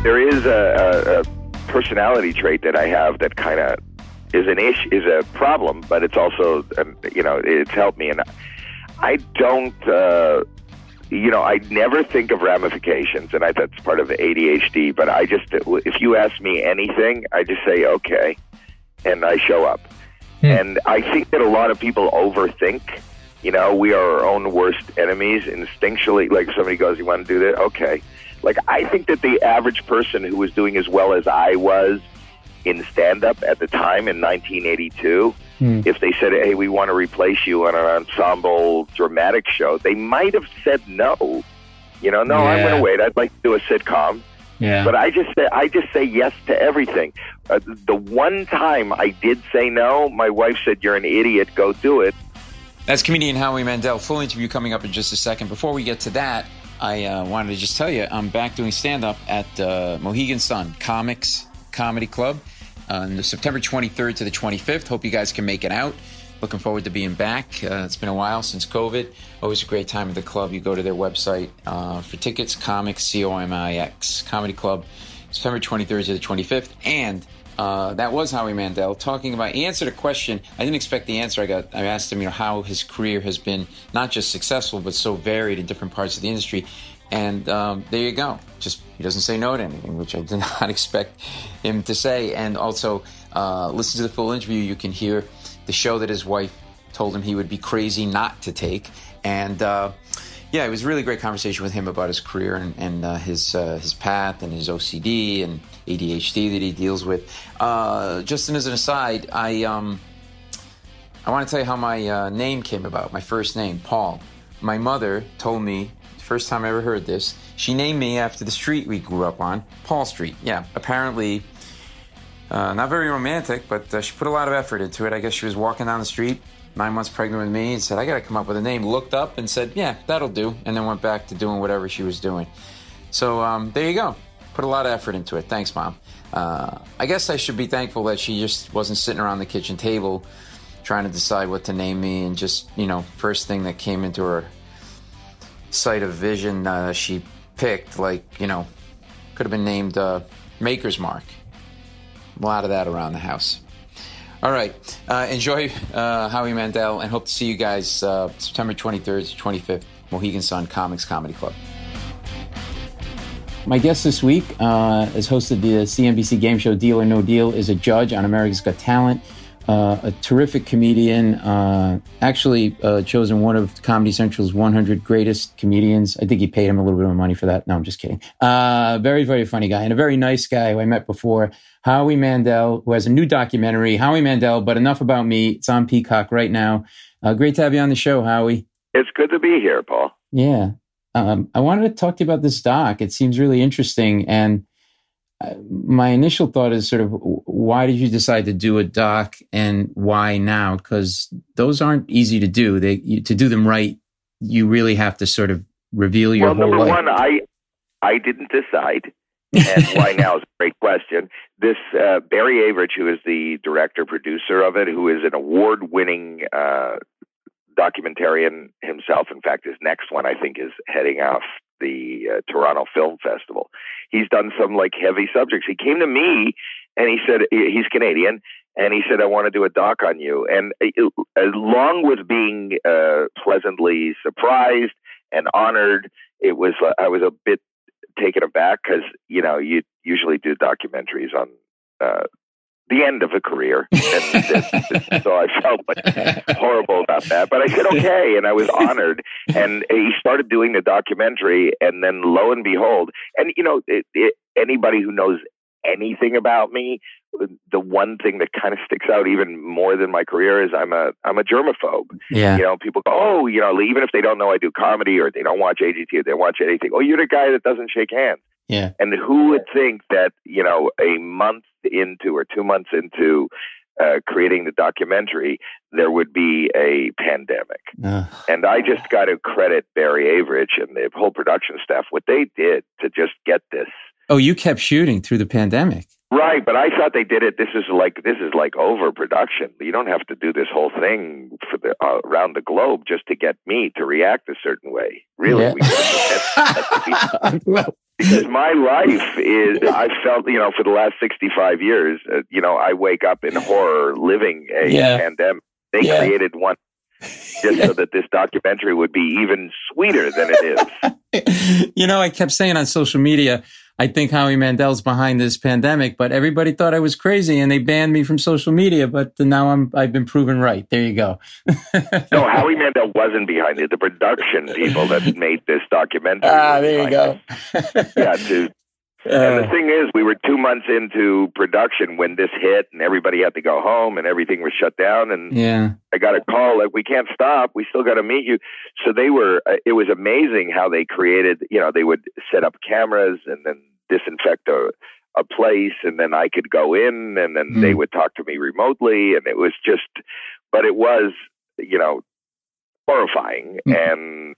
There is a personality trait that I have that kind of is is a problem, but it's also, it's helped me. And I don't, I never think of ramifications, and that's part of ADHD, but if you ask me anything, I just say, okay, and I show up. And I think that a lot of people overthink. We are our own worst enemies instinctually. Like if somebody goes, you want to do this? Okay. Like I think that the average person who was doing as well as I was in stand-up at the time in 1982, if they said, hey, we want to replace you on an ensemble dramatic show, they might have said no. No, I'm going to wait. I'd like to do a sitcom. Yeah. But I just say yes to everything. The one time I did say no, my wife said, you're an idiot, go do it. That's comedian Howie Mandel. Full interview coming up in just a second. Before we get to that, I wanted to just tell you, I'm back doing stand-up at Mohegan Sun Comics Comedy Club on the September 23rd to the 25th. Hope you guys can make it out. Looking forward to being back. It's been a while since COVID. Always a great time at the club. You go to their website for tickets, Comics, C-O-M-I-X, Comedy Club, September 23rd to the 25th. And that was Howie Mandel talking about, he answered a question. I didn't expect the answer I got. I asked him, how his career has been not just successful, but so varied in different parts of the industry. And there you go. He doesn't say no to anything, which I did not expect him to say. And also, listen to the full interview. You can hear the show that his wife told him he would be crazy not to take. And it was a really great conversation with him about his career and his path and his OCD and ADHD that he deals with. Just as an aside, I want to tell you how my name came about, my first name, Paul. My mother told me, first time I ever heard this, she named me after the street we grew up on, Paul Street. Yeah, apparently not very romantic, but she put a lot of effort into it. I guess she was walking down the street, 9 months pregnant with me, and said, I got to come up with a name. Looked up and said, yeah, that'll do, and then went back to doing whatever she was doing. So there you go. Put a lot of effort into it. Thanks, Mom. I guess I should be thankful that she just wasn't sitting around the kitchen table trying to decide what to name me, and just, first thing that came into her sight of vision, she picked, could have been named Maker's Mark. A lot of that around the house. All right. Enjoy Howie Mandel, and hope to see you guys September 23rd to 25th, Mohegan Sun Comics Comedy Club. My guest this week has hosted the CNBC game show Deal or No Deal, is a judge on America's Got Talent, a terrific comedian, actually chosen one of Comedy Central's 100 greatest comedians. I think he paid him a little bit of money for that. No, I'm just kidding. Very, very funny guy, and a very nice guy who I met before, Howie Mandel, who has a new documentary, Howie Mandel, But Enough About Me. It's on Peacock right now. Great to have you on the show, Howie. It's good to be here, Paul. Yeah. I wanted to talk to you about this doc. It seems really interesting. And my initial thought is sort of, why did you decide to do a doc, and why now? Because those aren't easy to do. To do them right, you really have to sort of reveal your whole life. Well, number one, I didn't decide. And why now is a great question. This Barry Average, who is the director, producer of it, who is an award-winning documentarian himself. In fact, his next one, I think, is heading off the Toronto Film Festival. He's done some heavy subjects. He came to me and he said, he's Canadian, and he said, I want to do a doc on you. And along with being pleasantly surprised and honored, I was a bit taken aback, because you usually do documentaries on the end of a career, and so I felt horrible about that. But I said okay, and I was honored. And he started doing the documentary, and then lo and behold, and anybody who knows anything about me, the one thing that kind of sticks out even more than my career is I'm a germaphobe. Yeah. People go, oh, even if they don't know I do comedy, or they don't watch AGT, or they watch anything, oh, you're the guy that doesn't shake hands. Yeah. And who would think that, a month into or 2 months into creating the documentary, there would be a pandemic. And I just got to credit Barry Average and the whole production staff, what they did to just get this. Oh, you kept shooting through the pandemic. Right, but I thought they did it. This is like overproduction. You don't have to do this whole thing for the around the globe just to get me to react a certain way. Really, yeah. we could have Because my life is, I felt, for the last 65 years, I wake up in horror living a pandemic. They created one just so that this documentary would be even sweeter than it is. I kept saying on social media, I think Howie Mandel's behind this pandemic, but everybody thought I was crazy and they banned me from social media. But now I've been proven right. There you go. No, Howie Mandel wasn't behind it. The production people that made this documentary. There you go. And the thing is, we were 2 months into production when this hit, and everybody had to go home, and everything was shut down. And I got a call like, "We can't stop. We still got to meet you." So they were. It was amazing how they created. They would set up cameras and then disinfect a place, and then I could go in, and then they would talk to me remotely, and it was just. But it was, horrifying, and.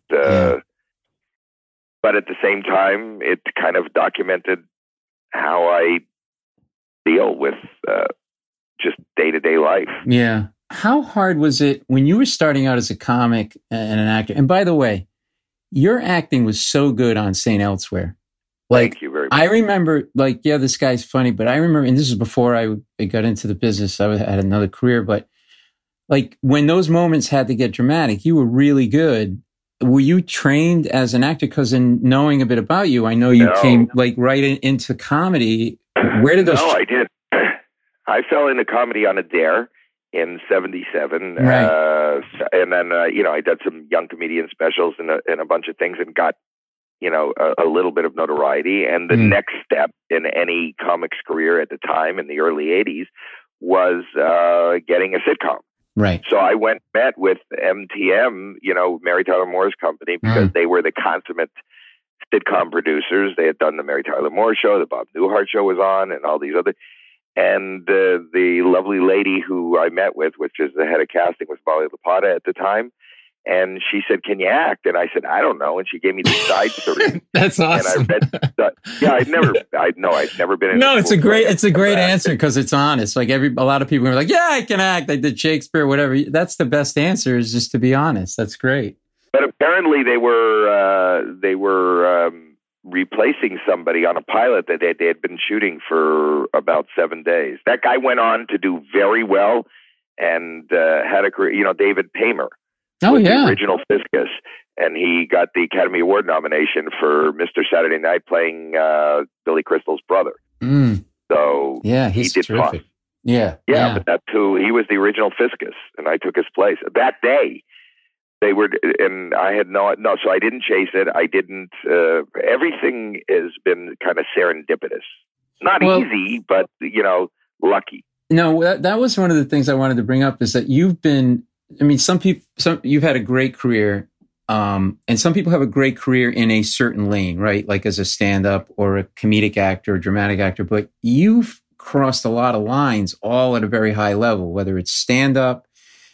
But at the same time, it kind of documented how I deal with just day-to-day life. Yeah. How hard was it when you were starting out as a comic and an actor? And by the way, your acting was so good on St. Elsewhere. Thank you very much. I remember, this guy's funny, but I remember, and this is before I got into the business, I had another career, but when those moments had to get dramatic, you were really good. Were you trained as an actor? Because in knowing a bit about you, I know you came right into comedy. Where did those? No, I did. I fell into comedy on a dare in '77, right. And then I did some young comedian specials and a bunch of things, and got a little bit of notoriety. And the next step in any comic's career at the time in the early '80s was getting a sitcom. Right. So I went and met with MTM, Mary Tyler Moore's company, because they were the consummate sitcom producers. They had done the Mary Tyler Moore Show, the Bob Newhart Show was on, and all these other. And the lovely lady who I met with, which is the head of casting, was Molly Lapata at the time. And she said, "Can you act?" And I said, "I don't know." And she gave me the side story. That's awesome. And I read, I'd never been in. No, it's a great answer because it's honest. A lot of people are like, "Yeah, I can act. I did Shakespeare, whatever." That's the best answer, is just to be honest. That's great. But apparently they were replacing somebody on a pilot that they had been shooting for about 7 days. That guy went on to do very well and had a career. David Paymer. Oh, yeah. The original Fiscus, and he got the Academy Award nomination for Mr. Saturday Night, playing Billy Crystal's brother. So he's he did terrific. fun. Yeah, but that's who he was, the original Fiscus, and I took his place that day. They were, and I had no. So I didn't chase it. I didn't. Everything has been kind of serendipitous, not easy, but lucky. No, that was one of the things I wanted to bring up, is that you've been. I mean, you've had a great career, and some people have a great career in a certain lane, right? Like as a stand-up or a comedic actor, or dramatic actor. But you've crossed a lot of lines, all at a very high level, whether it's stand-up,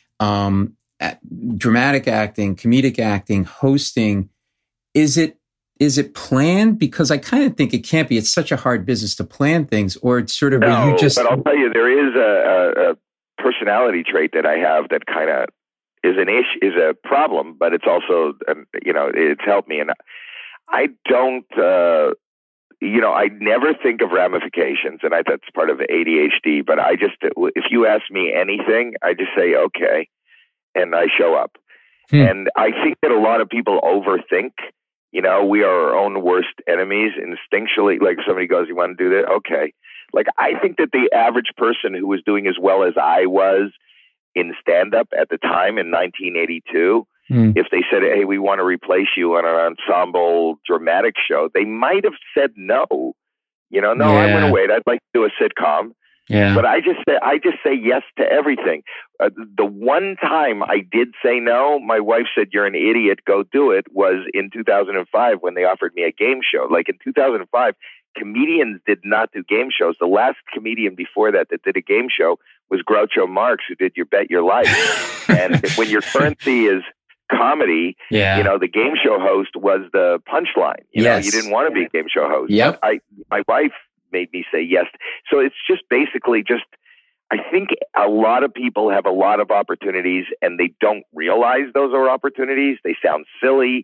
dramatic acting, comedic acting, hosting. Is it planned? Because I kind of think it can't be. It's such a hard business to plan things, or it's sort of where you just. But I'll tell you, there is a personality trait that I have that kind of is a problem, but it's also, it's helped me. And I don't, I never think of ramifications, and that's part of ADHD, but if you ask me anything, I just say, okay, and I show up. And I think that a lot of people overthink. We are our own worst enemies instinctually. Like if somebody goes, "You want to do that?" Okay. I think that the average person who was doing as well as I was in stand-up at the time in 1982, if they said, "Hey, we want to replace you on an ensemble dramatic show," they might have said no. No, I went away. I'd like to do a sitcom. Yeah. But I just say yes to everything. The one time I did say no, my wife said, "You're an idiot. Go do it," was in 2005 when they offered me a game show. In 2005, comedians did not do game shows. The last comedian before that did a game show was Groucho Marx, who did You Bet Your Life. And when your currency is comedy, the game show host was the punchline. You didn't want to be a game show host. Yep. My wife made me say yes. So it's just basically I think a lot of people have a lot of opportunities and they don't realize those are opportunities. They sound silly.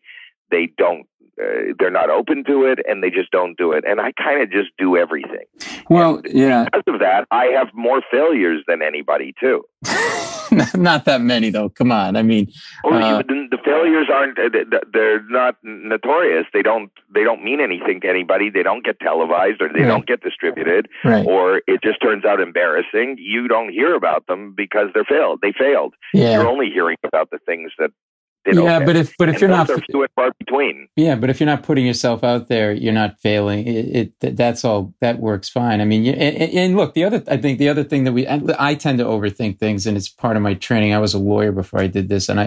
they don't. They're not open to it, and they just don't do it. And I kind of just do everything. Well, yeah. Because of that, I have more failures than anybody too. Not that many, though. Come on. I mean, the failures aren't. They're not notorious. They don't mean anything to anybody. They don't get televised, or they don't get distributed, or it just turns out embarrassing. You don't hear about them because they failed. Yeah. You're only hearing about the things that. But if you're not few and far between. Yeah, but if you're not putting yourself out there, you're not failing. That's all. That works fine. I mean, and look, I think the other thing that I tend to overthink things, and it's part of my training. I was a lawyer before I did this, and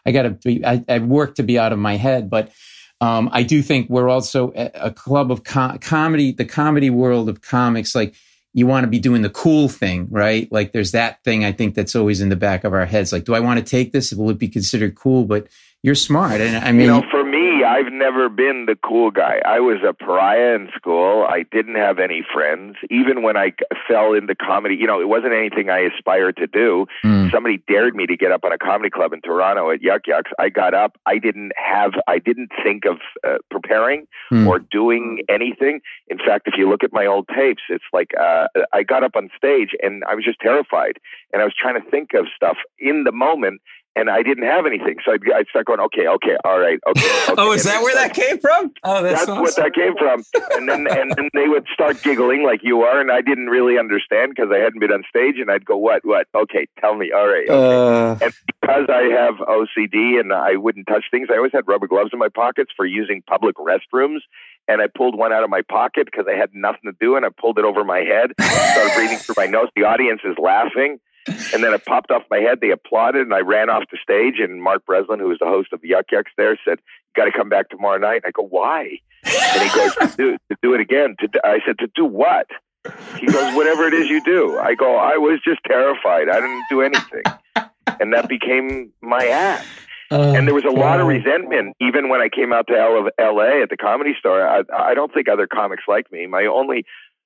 I work to be out of my head. But I do think we're also a club of comedy, the comedy world of comics. Like, you want to be doing the cool thing, right? Like, there's that thing, I think, that's always in the back of our heads. Like, do I want to take this? Will it be considered cool? But you're smart. And I mean, for me, I've never been the cool guy. I was a pariah in school. I didn't have any friends. Even when I fell into comedy, it wasn't anything I aspired to do. Somebody dared me to get up on a comedy club in Toronto at Yuck Yucks. I got up. I didn't think of preparing or doing anything. In fact, if you look at my old tapes, it's like I got up on stage and I was just terrified. And I was trying to think of stuff in the moment. And I didn't have anything. So I'd start going, okay, all right, okay. Oh, is that where that came from? Oh, that's awesome. What that came from. And then they would start giggling like you are, and I didn't really understand because I hadn't been on stage, and I'd go, what? Okay, tell me. All right. Okay. And because I have OCD and I wouldn't touch things, I always had rubber gloves in my pockets for using public restrooms. And I pulled one out of my pocket because I had nothing to do, and I pulled it over my head, started breathing through my nose. The audience is laughing. And then it popped off my head. They applauded, and I ran off the stage. And Mark Breslin, who was the host of Yuck Yucks there, said, "You got to come back tomorrow night." And I go, "Why?" And he goes, to do it again. I said, "To do what?" He goes, "Whatever it is you do." I go, "I was just terrified. I didn't do anything." And that became my act. And there was a lot of resentment, even when I came out to L.A. at the Comedy Store. I don't think other comics like me. My only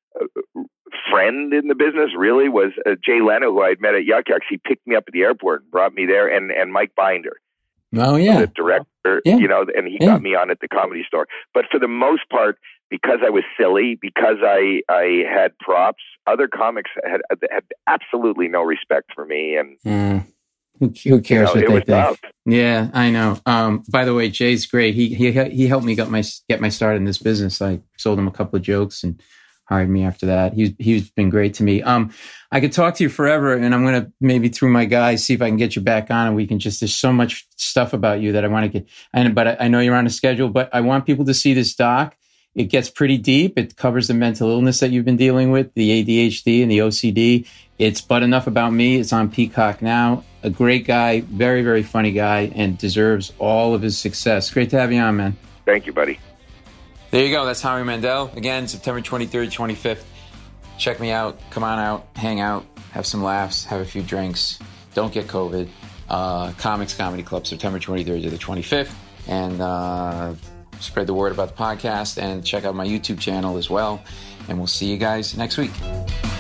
friend in the business really was Jay Leno, who I had met at Yuck Yucks. He picked me up at the airport and brought me there, and Mike Binder. Oh, yeah. The director, and he got me on at the Comedy Store. But for the most part, because I was silly, because I had props, other comics had absolutely no respect for me. And who cares what they think? Tough. Yeah, I know. By the way, Jay's great. He helped me get my start in this business. I sold him a couple of jokes and hired me after that. He's been great to me. I could talk to you forever, and I'm going to maybe through my guys see if I can get you back on, and we can there's so much stuff about you that I want to get. But I know you're on a schedule, but I want people to see this doc. It gets pretty deep. It covers the mental illness that you've been dealing with, the ADHD and the OCD. It's But Enough About Me. It's on Peacock now. A great guy, very, very funny guy, and deserves all of his success. Great to have you on, man. Thank you, buddy. There you go. That's Howie Mandel. Again, September 23rd, 25th. Check me out. Come on out. Hang out. Have some laughs. Have a few drinks. Don't get COVID. Comics Comedy Club, September 23rd to the 25th. And spread the word about the podcast. And check out my YouTube channel as well. And we'll see you guys next week.